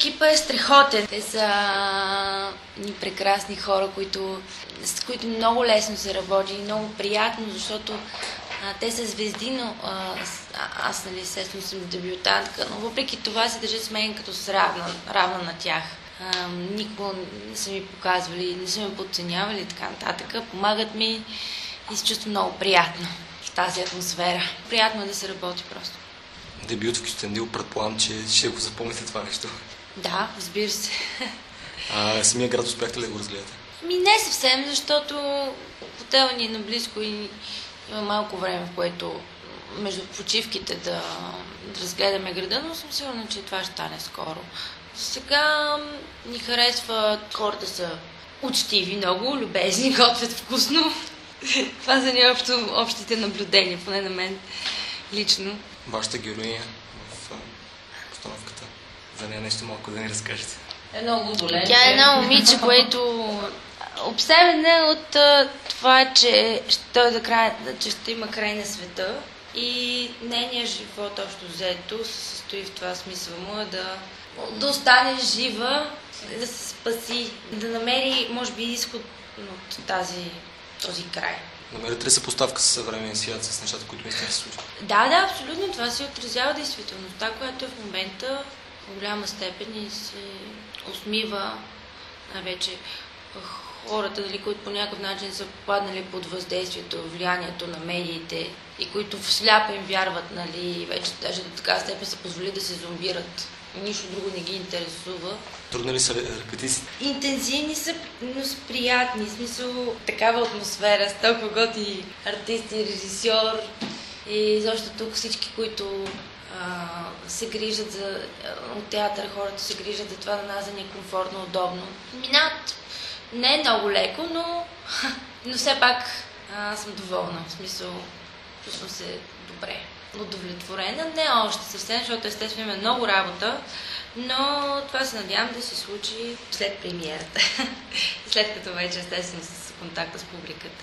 Екипа е страхотен. Те са ни прекрасни хора, с които много лесно се работи и много приятно, защото те са звезди, но аз, нали, естествено съм дебютантка, но въпреки това се държат с мен като с равна на тях. Никога не са ми показвали, не са ме подценявали и така нататък. Помагат ми и се чувствам много приятно в тази атмосфера. Приятно е да се работи просто. Дебют в Кюстендил, предполагам, че ще го запомните това нещо. Да, разбира се. Самия град успяхте ли да го разгледате? Не съвсем, защото хотелът ни е наблизко и има малко време, в което между почивките да разгледаме града, но съм сигурна, че това ще стане скоро. Сега ни харесва, хората са учтиви много, любезни, готвят вкусно. Това са ни общите наблюдения, поне на мен лично. Вашата героиня в постановката, за нея нещо малко да ни разкажете. Тя е едно момиче, което обсебена от това, че ще има край на света и нейният живот общо взето се състои в това, смисъл му е да остане жива, да се спаси, да намери, може би, изход от този край. Намерите ли се поставка с съвременния свят, с нещата, които наистина се случват? Да, абсолютно. Това се отразява действителността, която е в момента в голяма степен и се усмива най-вече хората, дали, които по някакъв начин са попаднали под въздействието, влиянието на медиите и които в сляпо им вярват, нали, вече даже до така степен са позволи да се зомбират. Нищо друго не ги интересува. Трудно ли са репетициите? Интензивни са, но са приятни. В смисъл, такава атмосфера, с толкова готини артисти, режисьор и защо тук всички, които се грижат от театър, хората се грижат за това да нас да ни е комфортно, удобно. Минат не е много леко, но все пак съм доволна. В смисъл, чувствам се добре. Удовлетворена. Не още съвсем, защото естествено има много работа, но това се надявам да се случи след премиерата. След като вече естествено с контакта с публиката.